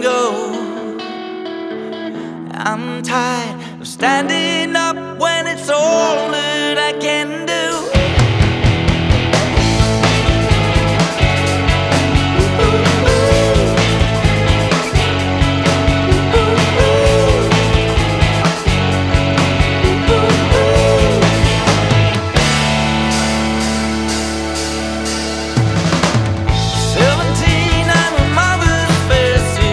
and go. I'm tired of standing up when it's all